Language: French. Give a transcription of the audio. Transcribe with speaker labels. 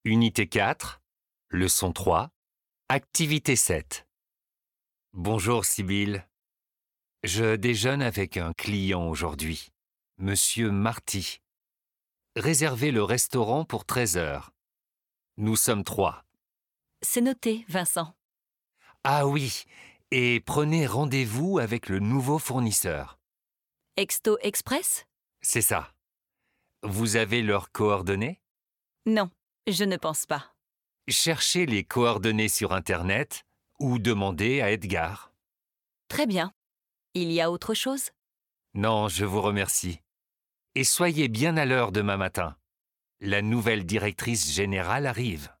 Speaker 1: Unité 4, leçon 3, activité 7. Bonjour Sibylle. Je déjeune avec un client aujourd'hui, Monsieur Marty. Réservez le restaurant pour 13 heures. Nous sommes 3.
Speaker 2: C'est noté, Vincent.
Speaker 1: Ah oui, et prenez rendez-vous avec le nouveau fournisseur.
Speaker 2: Exto Express?
Speaker 1: C'est ça. Vous avez leurs coordonnées?
Speaker 2: Non, je ne pense pas.
Speaker 1: Cherchez les coordonnées sur Internet ou demandez à Edgar.
Speaker 2: Très bien. Il y a autre chose?
Speaker 1: Non, je vous remercie. Et soyez bien à l'heure demain matin. La nouvelle directrice générale arrive.